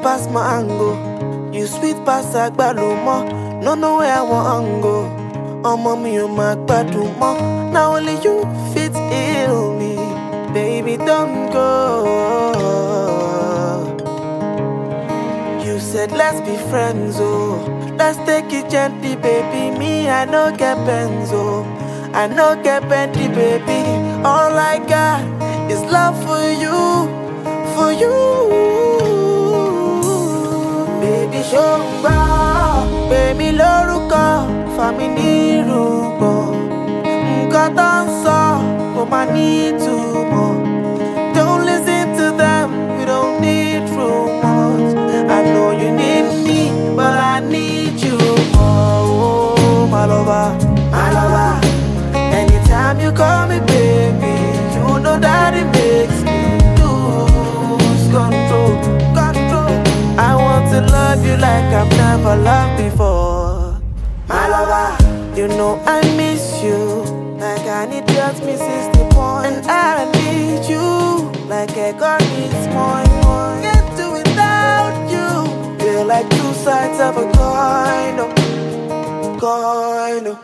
pass mango, you sweet pass agbalumo. No know where I want go. Oh mommy, you my more. Now only you fit heal me, baby. Don't go. You said let's be friends, oh. Let's take it gently, baby. Me, I no get benzo, I no get bendy, baby. All I got is love for you, for you. Baby, show me, baby, loruko, family rubo. Got answer, but I need to more. Don't listen to them, we don't need rumors. I know you need me, but I need you more. Oh, my lover, my lover. Anytime you call me baby, you know that it makes me lose control, control. I want to love you like I've never loved before. My lover, you know I miss you like I need just me 60 points. And I need you like a God needs more and more. Can't do without you. We're like two sides of a coin, oh, coin, oh.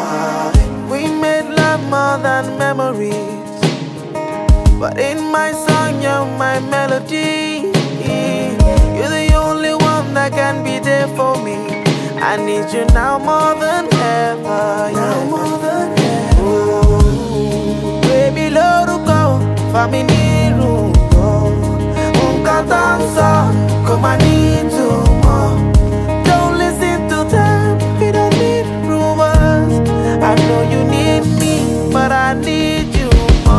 We made love more than memories, but in my song you're my melody. You're the only one that can be there for me. I need you now more than ever, yeah. More than ever. Oh, baby, loruko, family ruko. Unkatansa, come I need to more. Don't listen to them, we don't need rumors. I know you need me, but I need you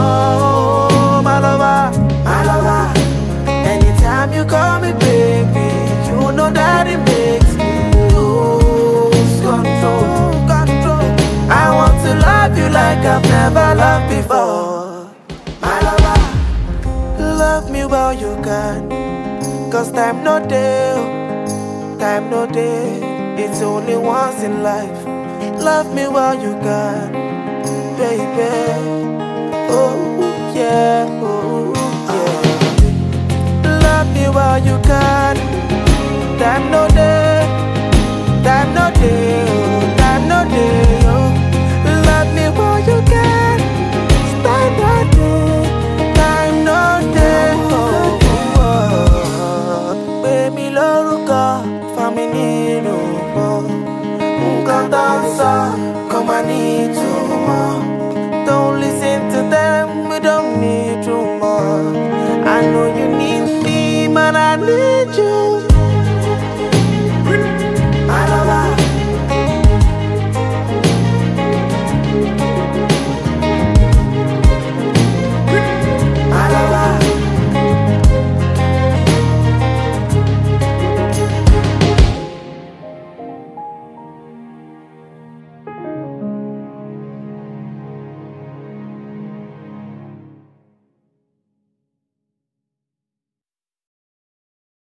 more. My lover, my lover. Anytime you call me baby, you know that it makes me lose control, control. I want to love you like I've never loved before. My lover, love me while you can, 'cause time no day, time no day. It's only once in life. Love me while you can, baby. Oh yeah, oh yeah. Love me while you can. Time no day, time no day, oh, time no day.